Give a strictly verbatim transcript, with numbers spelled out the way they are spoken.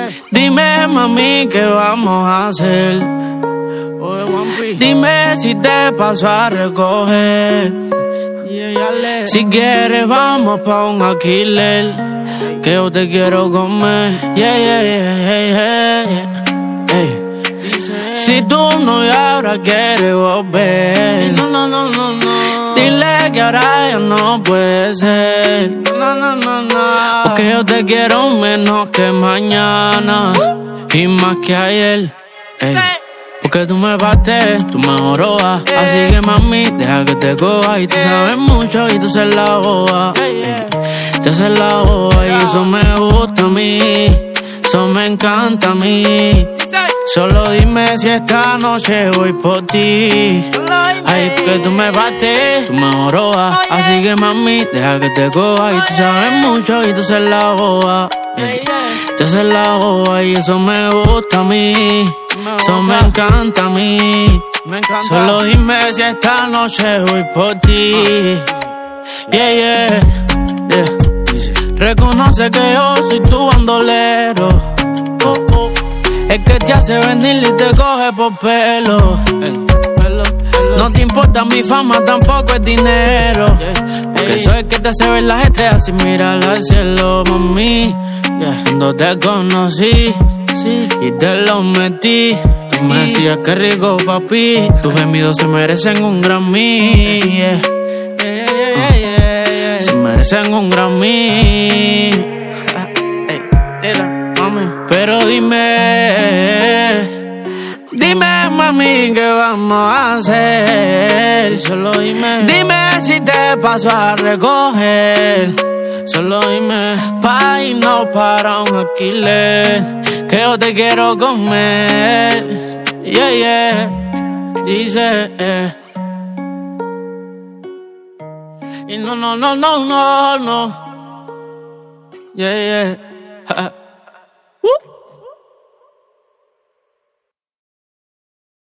Dime, mami, ¿qué vamos a hacer? Dime si te paso a recoger. Si quieres vamos pa' un alquiler, que yo te quiero comer. Yeah, yeah, yeah, yeah, yeah. Hey. Si tú no y ahora quieres volver, no, no, no, no, no. Dile que ahora ya no puede ser. No, no, no, no. Porque yo te quiero menos que mañana y más que ayer. Hey. Porque tú me bates, tú me jorobas. Así que mami, deja que te coja. Y tú sabes mucho y tú se la boba. Te haces la boba y eso me gusta a mí. Eso me encanta a mí. Solo dime si esta noche voy por ti. Ay, porque tú me bates, tú me jorobas. Así que mami, deja que te coja. Y tú sabes mucho y tú se la boba. Te haces la boba y eso me gusta a mí. Eso me encanta a mí. Solo dime si esta noche voy por ti. Yeah, yeah, yeah. Reconoce que yo soy tu bandolero. Oh, oh. El que te hace venir y te coge por pelo. No te importa mi fama, tampoco es dinero. Porque soy el que te hace ver las estrellas sin mirar al cielo, mami. Cuando te conocí y te lo metí, tú me decías que rico, papi. Tus gemidos se merecen un Grammy. Yeah. Uh, se merecen un Grammy. Pero dime, dime mami, ¿qué vamos a hacer? Solo dime, dime si te paso a recoger. Solo dime, pa' irnos para un alquiler, que yo te quiero comer. Yeah, yeah, dice, eh. Y no, no, no, no, no, no. Yeah, yeah.